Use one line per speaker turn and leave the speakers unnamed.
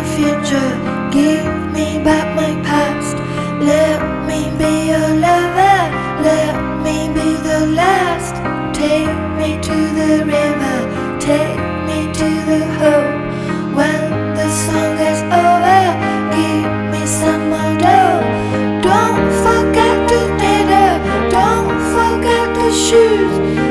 my future, give me back my past. Let me be your lover, let me be the last. Take me to the river, take me to the hope. When the song is over, give me some more dough. Don't forget the dinner, don't forget the shoes.